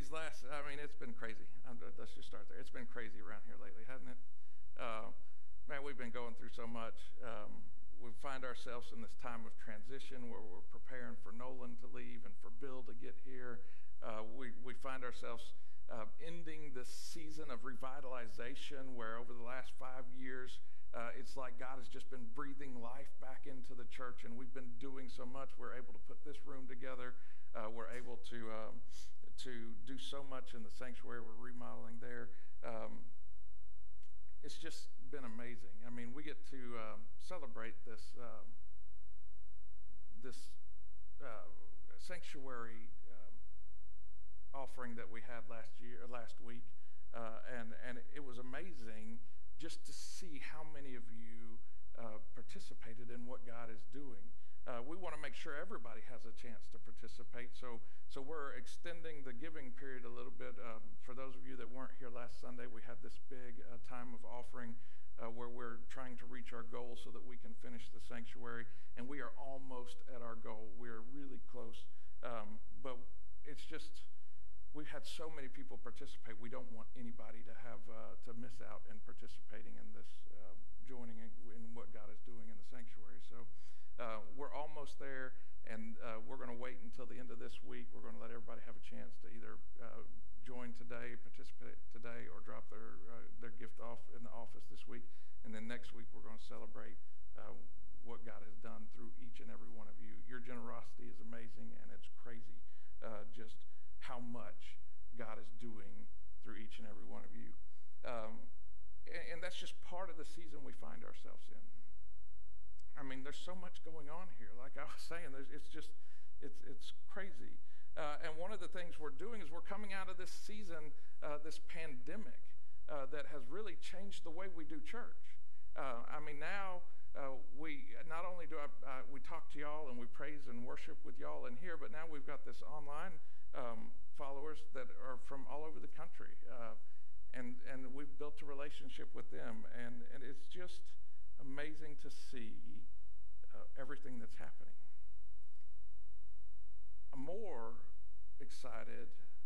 it's been crazy. Let's just start there. It's been crazy around here lately, hasn't it? Man, we've been going through so much. We find ourselves in this time of transition where we're preparing for Nolan to leave and for Bill to get here. We find ourselves ending this season of revitalization where over the last 5 years, it's like God has just been breathing life back into the church, and we've been doing so much. We're able to put this room together. We're able to do so much in the sanctuary. We're remodeling there. It's just been amazing. I mean, we get to celebrate this sanctuary offering that we had last week, and it was amazing just to see how many of you participated in what God is doing. We want to make sure everybody has a chance to participate, so we're extending the giving period a little bit. For those of you that weren't here last Sunday, we had this big time of offering where we're trying to reach our goal so that we can finish the sanctuary, and we are almost at our goal. We're really close, but it's just we've had so many people participate. We don't want anybody to have to miss out in participating in this, joining in what God is doing in the sanctuary. So we're almost there, and we're going to wait until the end of this week. We're going to let everybody have a chance to either join today, participate today, or drop their gift off in the office this week. And then next week we're going to celebrate what God has done through each and every one of you. Your generosity is amazing, and it's crazy just how much God is doing through each and every one of you. And that's just part of the season we find ourselves in. I mean, there's so much going on here. Like I was saying, it's crazy. And one of the things we're doing is we're coming out of this season, this pandemic that has really changed the way we do church. I mean, now we not only do we talk to y'all and we praise and worship with y'all in here, but now we've got this online followers that are from all over the country, and we've built a relationship with them, and it's just amazing to see everything that's happening. I'm more excited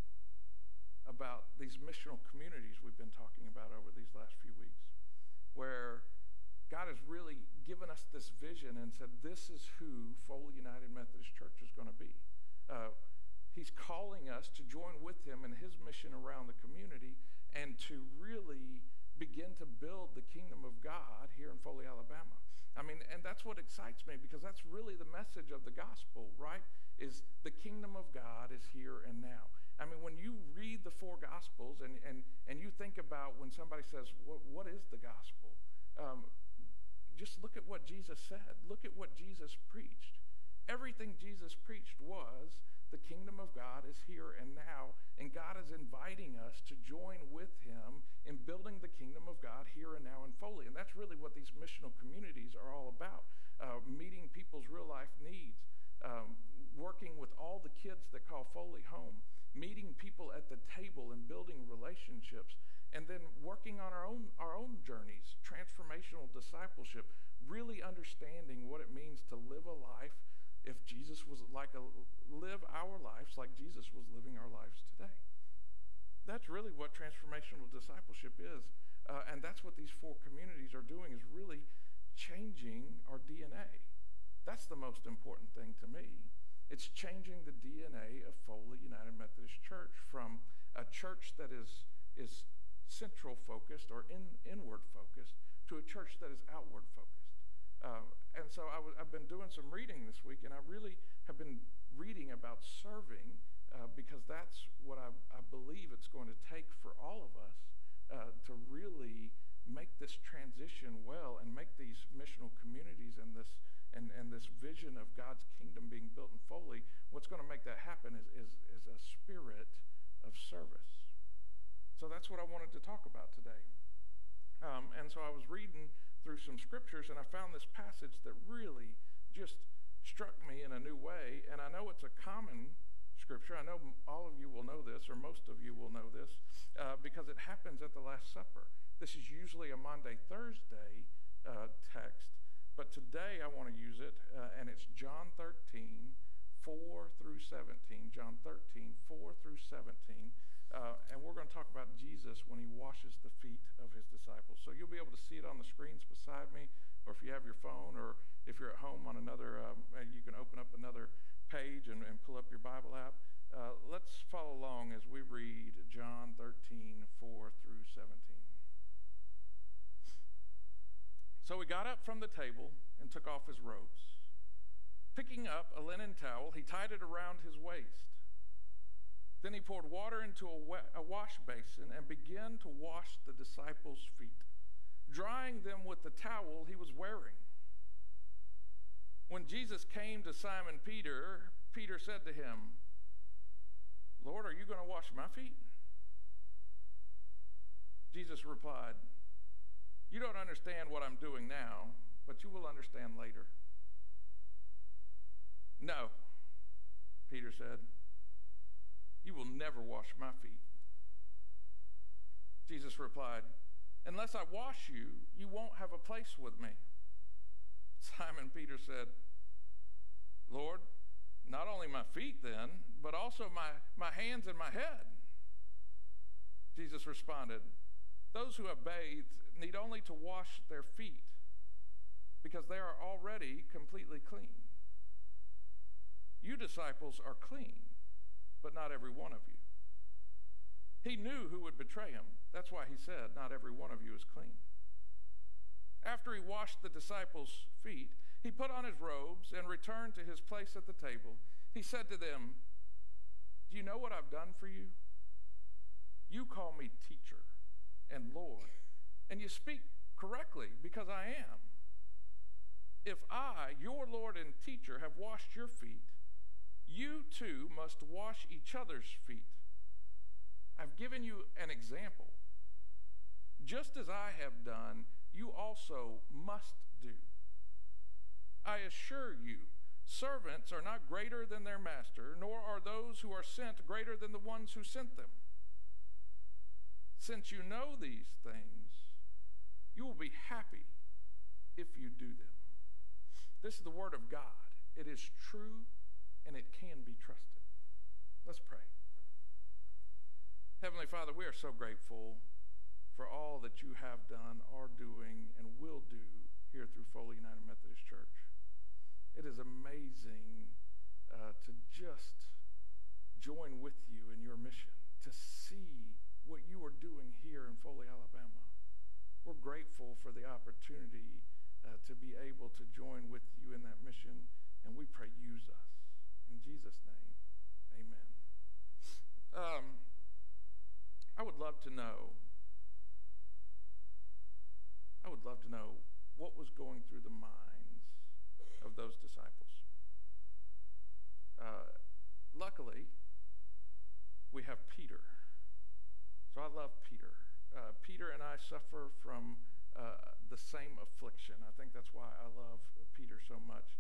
about these missional communities we've been talking about over these last few weeks, where God has really given us this vision and said, this is who Foley United Methodist Church is going to be. He's calling us to join with him in his mission around the community and to really begin to build the kingdom of God here in Foley, Alabama. I mean, and that's what excites me, because that's really the message of the gospel, right? Is the kingdom of God is here and now. I mean, when you read the 4 gospels and you think about when somebody says, what is the gospel? Just look at what Jesus said. Look at what Jesus preached. Everything Jesus preached was the kingdom of God is here and now, and God is inviting us to join with him in building the kingdom of God here and now in Foley. And that's really what these missional communities are all about, meeting people's real life needs, working with all the kids that call Foley home, meeting people at the table and building relationships, and then working on our own journeys, transformational discipleship, really understanding what it means to live a life if Jesus was live our lives like Jesus was living our lives today. That's really what transformational discipleship is, and that's what these 4 communities are doing, is really changing our DNA. That's the most important thing to me. It's changing the DNA of Foley United Methodist Church from a church that is central focused or inward focused to a church that is outward focused. And so I've been doing some reading this week, and I really have been reading about serving because that's what I believe it's going to take for all of us to really make this transition well and make these missional communities and this vision of God's kingdom being built in Foley. What's going to make that happen is a spirit of service. So that's what I wanted to talk about today. And so I was reading through some scriptures, and I found this passage that really just struck me in a new way. And I know it's a common scripture. I know all of you will know this, or most of you will know this, because it happens at the Last Supper. This is usually a Maundy, Thursday text, but today I want to use it, and it's John 13, 4 through 17. John 13, 4 through 17. Jesus when he washes the feet of his disciples. So you'll be able to see it on the screens beside me, or if you have your phone, or if you're at home on another, you can open up another page and pull up your Bible app. Let's follow along as we read John 13, 4 through 17. So he got up from the table and took off his robes. Picking up a linen towel, he tied it around his waist. Then he poured water into a wash basin and began to wash the disciples' feet, drying them with the towel he was wearing. When Jesus came to Simon Peter, Peter said to him, "Lord, are you going to wash my feet?" Jesus replied, "You don't understand what I'm doing now, but you will understand later." "No," Peter said, "you will never wash my feet." Jesus replied, "Unless I wash you, you won't have a place with me." Simon Peter said, "Lord, not only my feet then, but also my hands and my head." Jesus responded, "Those who have bathed need only to wash their feet, because they are already completely clean. You disciples are clean, but not every one of you." He knew who would betray him. That's why he said, "Not every one of you is clean." After he washed the disciples' feet, he put on his robes and returned to his place at the table. He said to them, "Do you know what I've done for you? You call me teacher and Lord, and you speak correctly because I am. If I, your Lord and teacher, have washed your feet, you too must wash each other's feet. I've given you an example. Just as I have done, you also must do. I assure you, servants are not greater than their master, nor are those who are sent greater than the ones who sent them. Since you know these things, you will be happy if you do them." This is the word of God. It is true and it can be trusted. Let's pray. Heavenly Father, we are so grateful for all that you have done, are doing, and will do here through Foley United Methodist Church. It is amazing to just join with you in your mission, to see what you are doing here in Foley, Alabama. We're grateful for the opportunity to be able to join with you in that mission, and we pray use us. In Jesus' name, amen. I would love to know what was going through the minds of those disciples. Luckily, we have Peter. So I love Peter. Peter and I suffer from the same affliction. I think that's why I love Peter so much.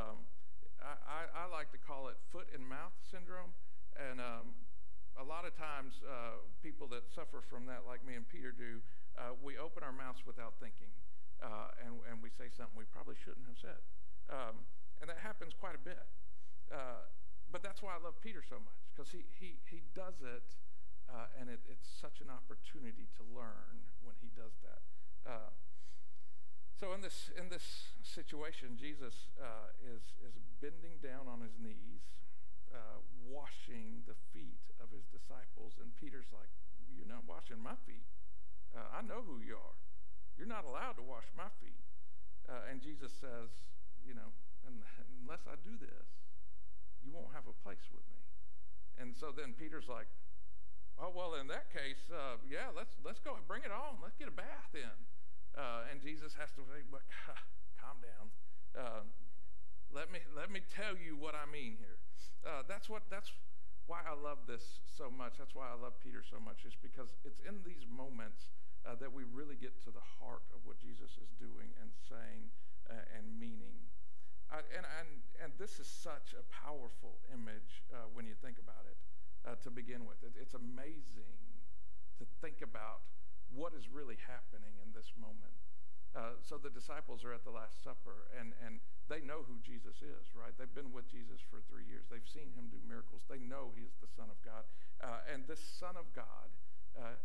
I like to call it foot and mouth syndrome. And a lot of times people that suffer from that, like me and Peter do, we open our mouths without thinking. And we say something we probably shouldn't have said. And that happens quite a bit. But that's why I love Peter so much, because he does it, and it's such an opportunity to learn when he does that. So in this situation, Jesus is bending down on his knees, washing the feet of his disciples, and Peter's like, "You're not washing my feet. I know who you are. You're not allowed to wash my feet." And Jesus says, "Unless I do this, you won't have a place with me." And so then Peter's like, "Oh, well, in that case, yeah, let's go and bring it on. Let's get a bath in." And Jesus has to say, "But calm down. Let me tell you what I mean here." That's why I love this so much. That's why I love Peter so much, is because it's in these moments that we really get to the heart of what Jesus is doing and saying and meaning. And this is such a powerful image when you think about it. To begin with, it's amazing to think about what is really happening in this moment. So the disciples are at the Last Supper, and they know who Jesus is, right? They've been with Jesus for 3 years. They've seen him do miracles. They know he is the Son of God. And this Son of God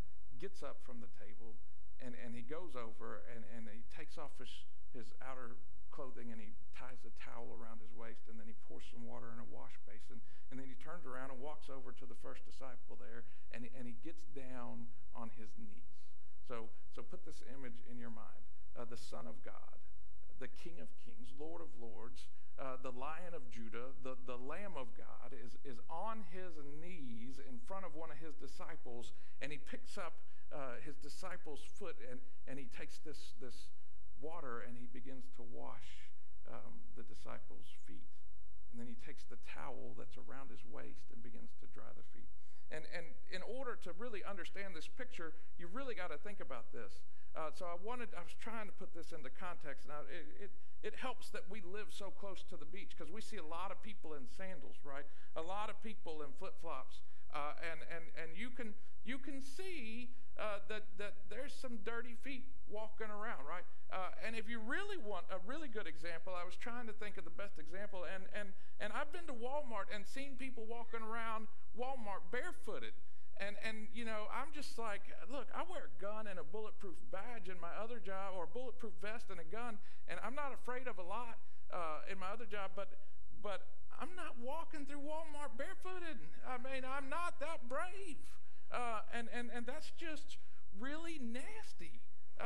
gets up from the table, and he goes over, and he takes off his outer clothing, and he ties a towel around his waist, and then he pours some water in a wash basin, and then he turns around and walks over to the first disciple there, and he gets down on his knees. So put this image in your mind. The Son of God, the King of Kings, Lord of Lords, the Lion of Judah, the Lamb of God is on his knees in front of one of his disciples, and he picks up his disciple's foot, and he takes this water, and he begins to wash the disciple's feet. And then he takes the towel that's around his waist and begins to dry the feet. And in order to really understand this picture, you really got to think about this. So I was trying to put this into context. Now, it helps that we live so close to the beach, because we see a lot of people in sandals, right? A lot of people in flip-flops. And you can see that there's some dirty feet walking around, right? And if you really want a really good example, I was trying to think of the best example, and I've been to Walmart and seen people walking around Walmart barefooted. And you know, I'm just like, look, I wear a gun and a bulletproof badge in my other job, or a bulletproof vest and a gun, and I'm not afraid of a lot in my other job, but I'm not walking through Walmart barefooted. I mean, I'm not that brave. And that's just really nasty.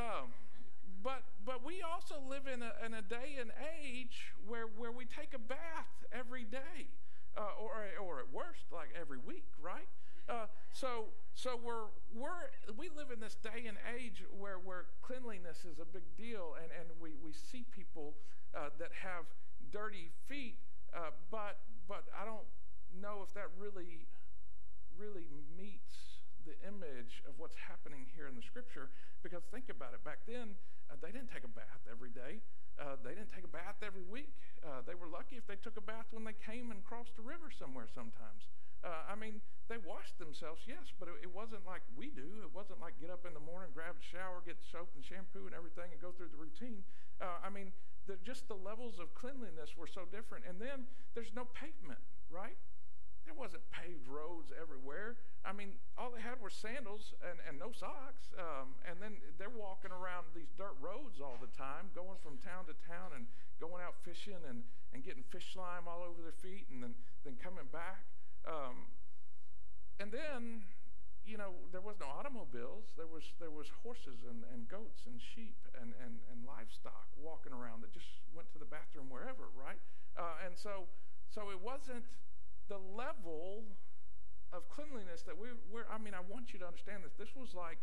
But we also live in a day and age where we take a bath every day, or at worst, like every week, right? So we live in this day and age where cleanliness is a big deal, and we see people that have dirty feet, but I don't know if that really meets the image of what's happening here in the scripture. Because think about it, back then they didn't take a bath every day. They didn't take a bath every week. They were lucky if they took a bath when they came and crossed a river somewhere sometimes. I mean, they washed themselves, yes, but it wasn't like we do. It wasn't like get up in the morning, grab a shower, get soap and shampoo and everything, and go through the routine. I mean, just the levels of cleanliness were so different. And then there's no pavement, right? There wasn't paved roads everywhere. I mean, all they had were sandals and no socks. And then they're walking around these dirt roads all the time, going from town to town and going out fishing and getting fish slime all over their feet, and then coming back. And then, you know, there was no automobiles. There was horses and goats and sheep and livestock walking around that just went to the bathroom wherever, right? And so it wasn't the level of cleanliness that I mean, I want you to understand this. This was like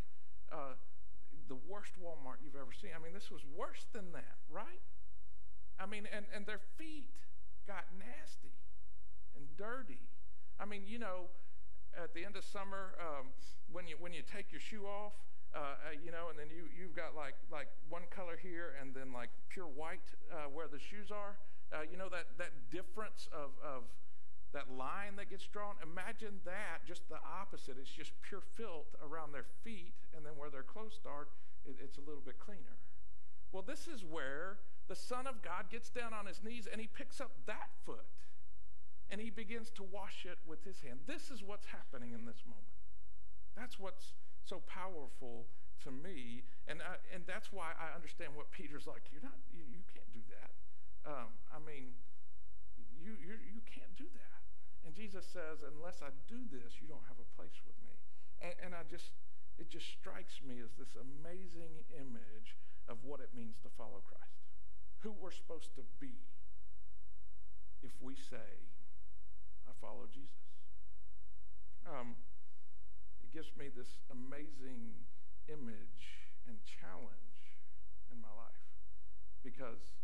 the worst Walmart you've ever seen. I mean, this was worse than that, right? I mean, and their feet got nasty and dirty. I mean, you know, at the end of summer, when you take your shoe off, you know, and then you've got like one color here and then like pure white where the shoes are. You know, that difference of that line that gets drawn. Imagine that, just the opposite. It's just pure filth around their feet, and then where their clothes start, it's a little bit cleaner. Well, this is where the Son of God gets down on his knees, and he picks up that foot, and he begins to wash it with his hand. This is what's happening in this moment. That's what's so powerful to me, and that's why I understand what Peter's like. You can't do that. I mean, you can't do that. And Jesus says, unless I do this, you don't have a place with me. And it just strikes me as this amazing image of what it means to follow Christ, who we're supposed to be if we say, I follow Jesus. It gives me this amazing image and challenge in my life, because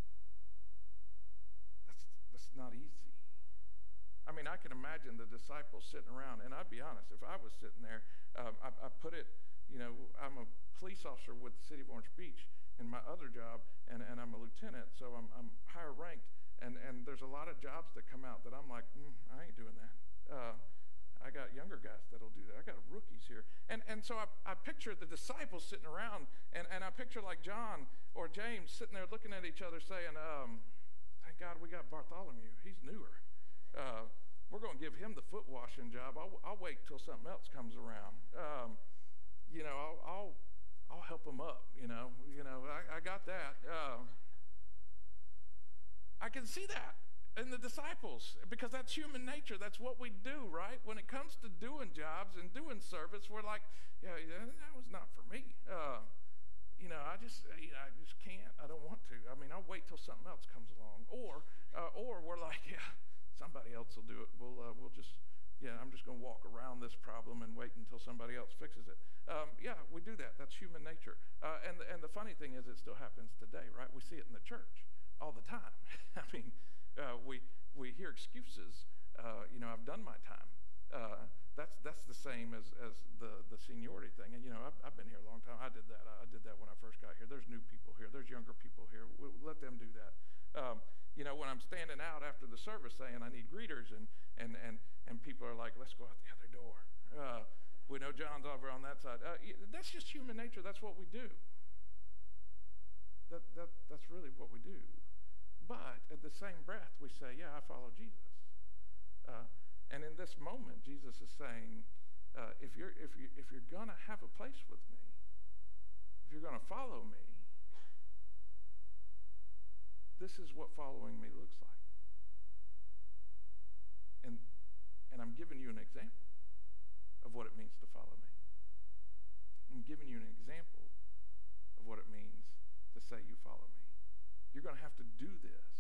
that's not easy. I mean, I can imagine the disciples sitting around, and I'd be honest, if I was sitting there, I put it, you know, I'm a police officer with the city of Orange Beach in my other job, and I'm a lieutenant, so I'm higher ranked, and there's a lot of jobs that come out that I'm like, I ain't doing that. I got younger guys that'll do that. I got rookies here. And so I picture the disciples sitting around, and I picture like John or James sitting there looking at each other saying, thank God we got Bartholomew. He's newer. We're going to give him the foot washing job. I'll wait till something else comes around. I'll help them up. I got that. I can see that in the disciples, because that's human nature. That's what we do, right? When it comes to doing jobs and doing service, we're like, yeah, that was not for me. I just can't. I don't want to. I mean, I'll wait till something else comes along. Or we're like, yeah, somebody else will do it. We'll just, I'm just going to walk around this problem and wait until somebody else fixes it. We do that. That's human nature. And the funny thing is, it still happens today, right? We see it in the church all the time. I mean, we hear excuses. I've done my time. That's the same as the seniority thing. And I've been here a long time. I did that. I did that when I first got here. There's new people here. There's younger people here. We'll let them do that. When I'm standing out after the service saying I need greeters, and people are like, let's go out the other door. We know John's over on that side. That's just human nature. That's what we do. That's really what we do. But at the same breath, we say, yeah, I follow Jesus. And in this moment, Jesus is saying, if you're gonna have a place with me, if you're gonna follow me, this is what following me looks like. And I'm giving you an example of what it means to follow me. I'm giving you an example of what it means to say you follow me. You're going to have to do this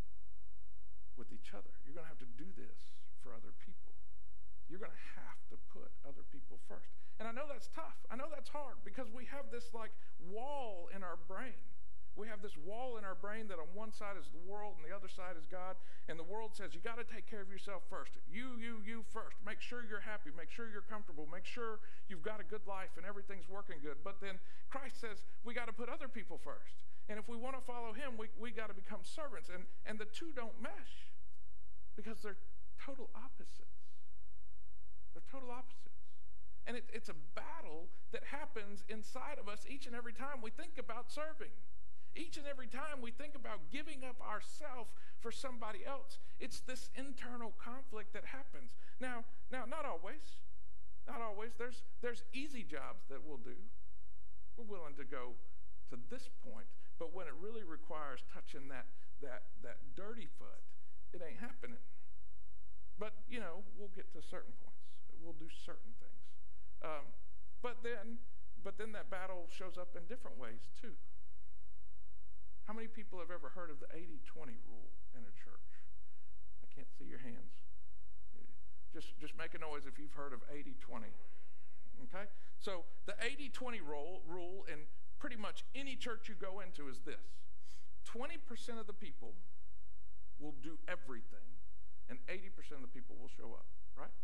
with each other. You're going to have to do this for other people. You're going to have to put other people first. And I know that's tough. I know that's hard, because we have this wall in our brain. We have this wall in our brain that on one side is the world and the other side is God. And the world says, you got to take care of yourself first. You first. Make sure you're happy. Make sure you're comfortable. Make sure you've got a good life and everything's working good. But then Christ says, we got to put other people first. And if we want to follow him, we got to become servants. And the two don't mesh, because they're total opposites. They're total opposites. And it's a battle that happens inside of us each and every time we think about serving. Each and every time we think about giving up ourselves for somebody else, it's this internal conflict that happens. Now, not always. Not always. There's easy jobs that we'll do. We're willing to go to this point, but when it really requires touching that dirty foot, it ain't happening. But we'll get to certain points. We'll do certain things. But then that battle shows up in different ways too. How many people have ever heard of the 80-20 rule in a church? I can't see your hands. Just make a noise if you've heard of 80-20. Okay? So the 80-20 rule in pretty much any church you go into is this. 20% of the people will do everything, and 80% of the people will show up, right?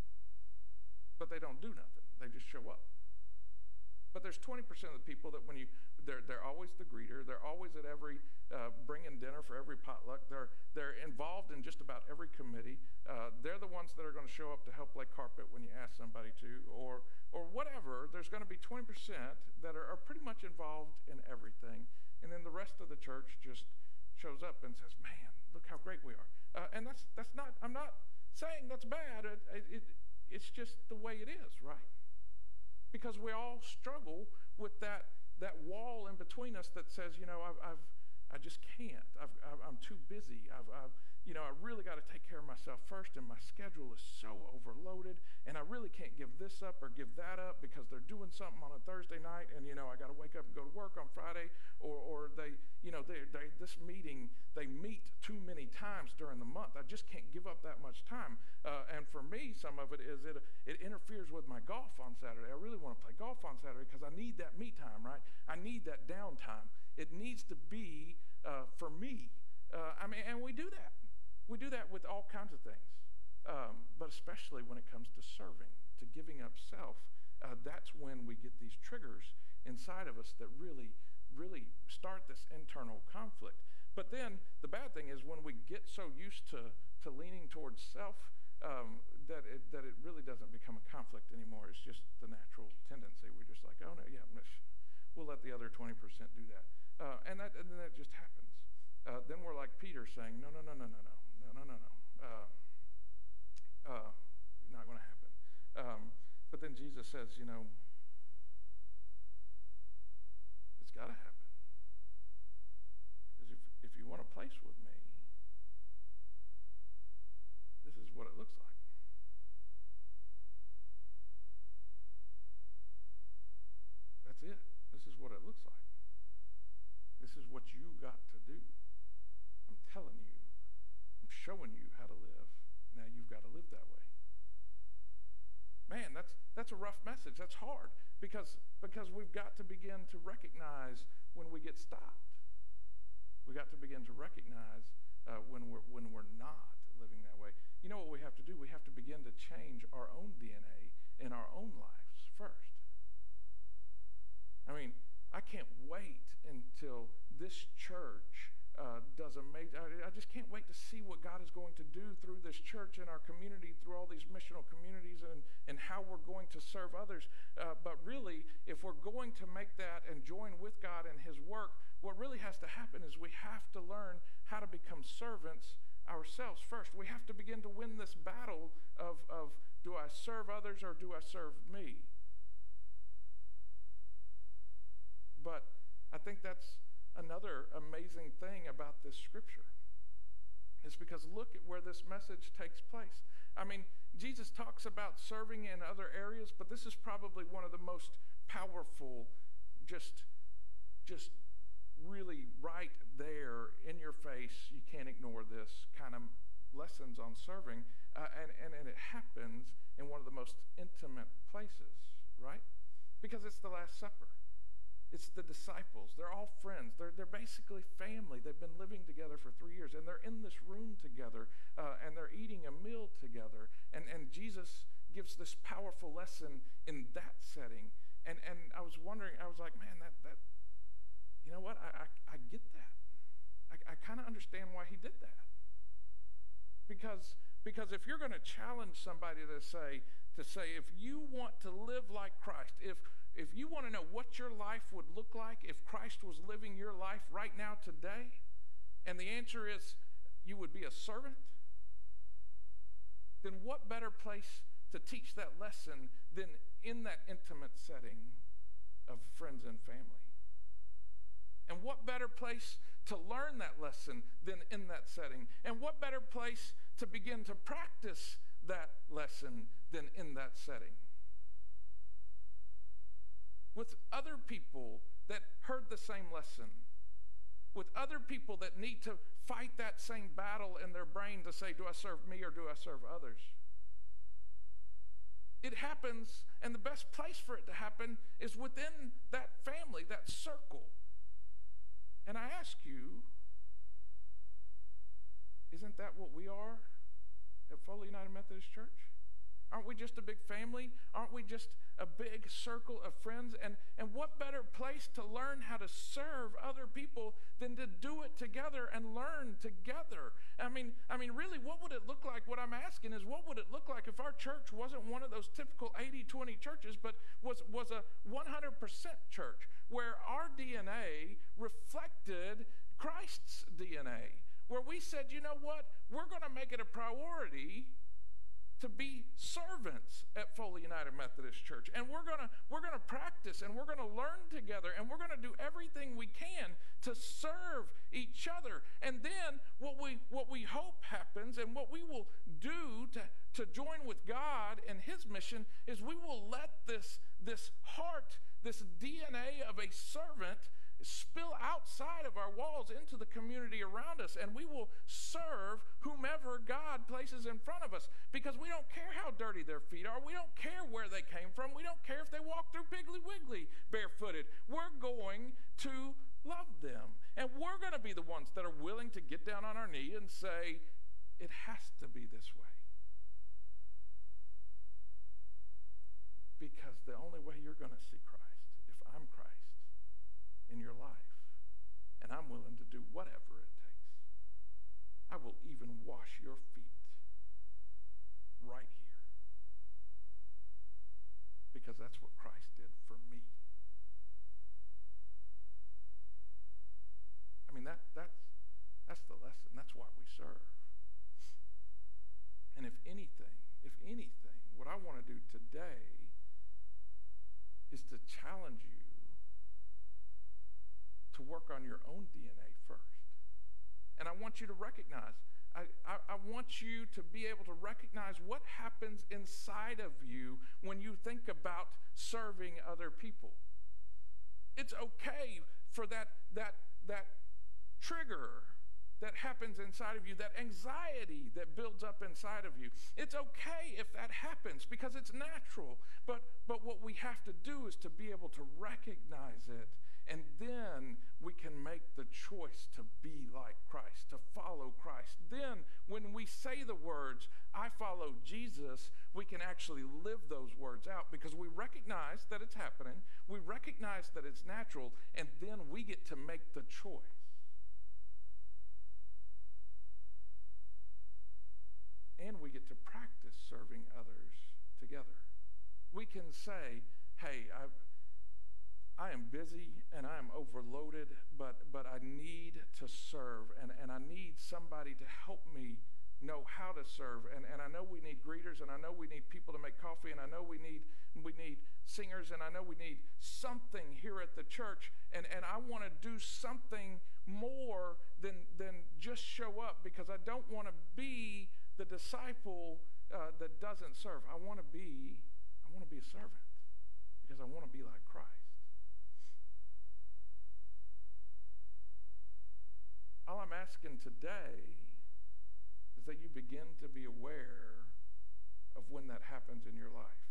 But they don't do nothing. They just show up. But there's 20% of the people that they're always the greeter. They're always at every bringing dinner for every potluck. They're involved in just about every committee. They're the ones that are going to show up to help lay carpet when you ask somebody to, or whatever. There's going to be 20% that are pretty much involved in everything, and then the rest of the church just shows up and says, "Man, look how great we are." And that's not. I'm not saying that's bad. It's just the way it is, right? Because we all struggle with that wall in between us that says, I just can't. I'm too busy. I really got to take care of myself first, and my schedule is so overloaded, and I really can't give this up or give that up because they're doing something on a Thursday night, and I got to wake up and go to work on Friday, or this meeting, they meet too many times during the month. I just can't give up that much time. And for me, some of it is it interferes with my golf on Saturday. I really want to play golf on Saturday because I need that me time, right? I need that downtime. It needs to be for me. And we do that. We do that with all kinds of things, but especially when it comes to serving, to giving up self. That's when we get these triggers inside of us that really start this internal conflict. But then the bad thing is when we get so used to leaning towards self that it really doesn't become a conflict anymore. It's just the natural tendency. We're just like, oh no, yeah, we'll let the other 20% do that, and then that just happens. Then we're like Peter saying, no, not going to happen. But then Jesus says, this is what you got to do. I'm telling you. I'm showing you how to live. Now you've got to live that way. Man, that's a rough message. That's hard because we've got to begin to recognize when we get stopped. We got to begin to recognize when we're not living that way. You know what we have to do? We have to begin to change our own DNA in our own lives first. I mean, I can't wait until this church does amazing. I just can't wait to see what God is going to do through this church and our community, through all these missional communities, and how we're going to serve others. But really, if we're going to make that and join with God in His work, what really has to happen is we have to learn how to become servants ourselves first. We have to begin to win this battle of do I serve others or do I serve me? But I think that's another amazing thing about this scripture. It's because look at where this message takes place. I mean, Jesus talks about serving in other areas, but this is probably one of the most powerful, just really right there in your face, you can't ignore this kind of lessons on serving. And it happens in one of the most intimate places, right? Because it's the Last Supper. It's the disciples. They're all friends. They're basically family. They've been living together for 3 years, and they're in this room together, and they're eating a meal together. And Jesus gives this powerful lesson in that setting. And I was wondering, I was like, man, that you know what? I get that. I kind of understand why he did that. Because if you're going to challenge somebody to say, if you want to live like Christ, if you want to know what your life would look like if Christ was living your life right now today, and the answer is you would be a servant, then what better place to teach that lesson than in that intimate setting of friends and family? And what better place to learn that lesson than in that setting? And what better place to begin to practice that lesson than in that setting? With other people that heard the same lesson, with other people that need to fight that same battle in their brain to say, do I serve me or do I serve others? It happens, and the best place for it to happen is within that family, that circle. And I ask you, isn't that what we are at Foley United Methodist Church? Aren't we just a big family? Aren't we just a big circle of friends? And what better place to learn how to serve other people than to do it together and learn together? I mean, really, what would it look like? What I'm asking is, what would it look like if our church wasn't one of those typical 80-20 churches, but was a 100% church, where our DNA reflected Christ's DNA, where we said, you know what, we're going to make it a priority to be servants at Foley United Methodist Church, and we're gonna practice, and we're gonna learn together, and we're gonna do everything we can to serve each other. And then what we hope happens, and what we will do to join with God in His mission, is we will let this heart, this DNA of a servant, spill outside of our walls into the community around us, and we will serve whomever God places in front of us, because we don't care how dirty their feet are. We don't care where they came from. We don't care if they walk through Piggly Wiggly barefooted. We're going to love them, and we're going to be the ones that are willing to get down on our knee and say, it has to be this way, because the only way you're going to see Christ, if I'm Christ in your life, and I'm willing to do whatever it takes, I will even wash your feet right here, because that's what Christ did for me. I mean, that's the lesson. That's why we serve. And if anything, what I want to do today is to challenge you to work on your own DNA first. And I want you to recognize, I want you to be able to recognize what happens inside of you when you think about serving other people. It's okay for that trigger that happens inside of you, that anxiety that builds up inside of you. It's okay if that happens because it's natural. But what we have to do is to be able to recognize it, and then we can make the choice to be like Christ, to follow Christ. Then when we say the words, I follow Jesus, we can actually live those words out because we recognize that it's happening, we recognize that it's natural, and then we get to make the choice. And we get to practice serving others together. We can say, hey, I am busy and I am overloaded, but I need to serve, and I need somebody to help me know how to serve. And I know we need greeters, and I know we need people to make coffee, and I know we need singers, and I know we need something here at the church. And I want to do something more than just show up, because I don't want to be the disciple that doesn't serve. I want to be a servant because I want to be like Christ. All I'm asking today is that you begin to be aware of when that happens in your life.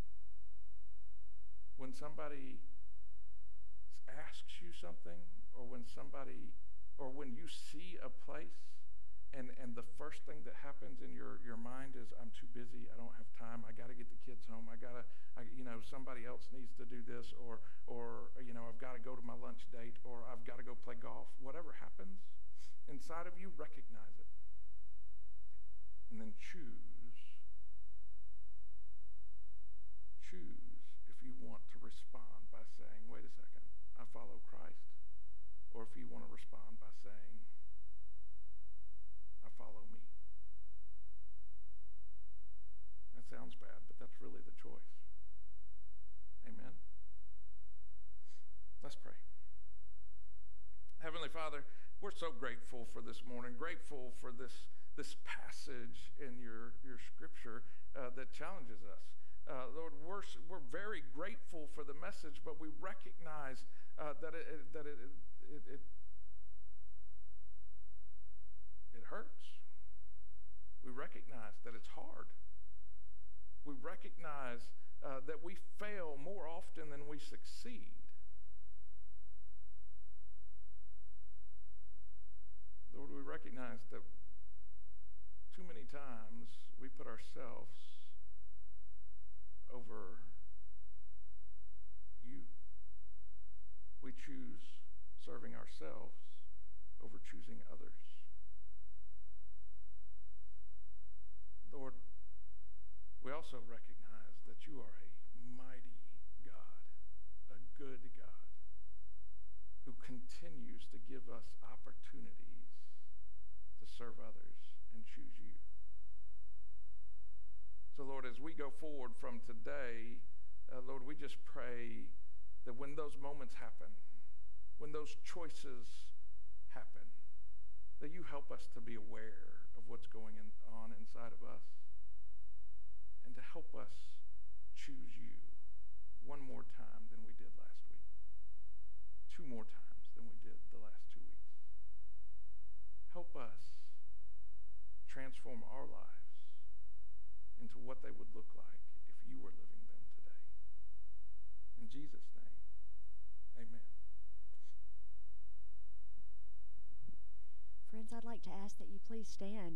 When somebody asks you something, or when you see a place, and the first thing that happens in your mind is, I'm too busy, I don't have time, I got to get the kids home, somebody else needs to do this, or I've got to go to my lunch date, or I've got to go play golf. Whatever happens inside of you, recognize it. And then choose if you want to respond by saying, wait a second, I follow Christ, or if you want to respond by saying, I follow me. That sounds bad, but that's really the choice. Amen? Let's pray. Heavenly Father, we're so grateful for this morning, grateful for this passage in your scripture that challenges us. Lord, we're very grateful for the message, but we recognize that it hurts. We recognize that it's hard. We recognize that we fail more often than we succeed. Lord, we recognize that too many times we put ourselves over you. We choose serving ourselves over choosing others. Lord, we also recognize that you are a mighty God, a good God, who continues to give us opportunities to serve others and choose you. So, Lord, as we go forward from today, Lord, we just pray that when those moments happen, when those choices happen, that you help us to be aware of what's going on inside of us, and to help us choose you one more time than we did last week, 2 more times than we did the last 2 weeks. Help us transform our lives into what they would look like if you were living them today. In Jesus' name, amen. Friends, I'd like to ask that you please stand.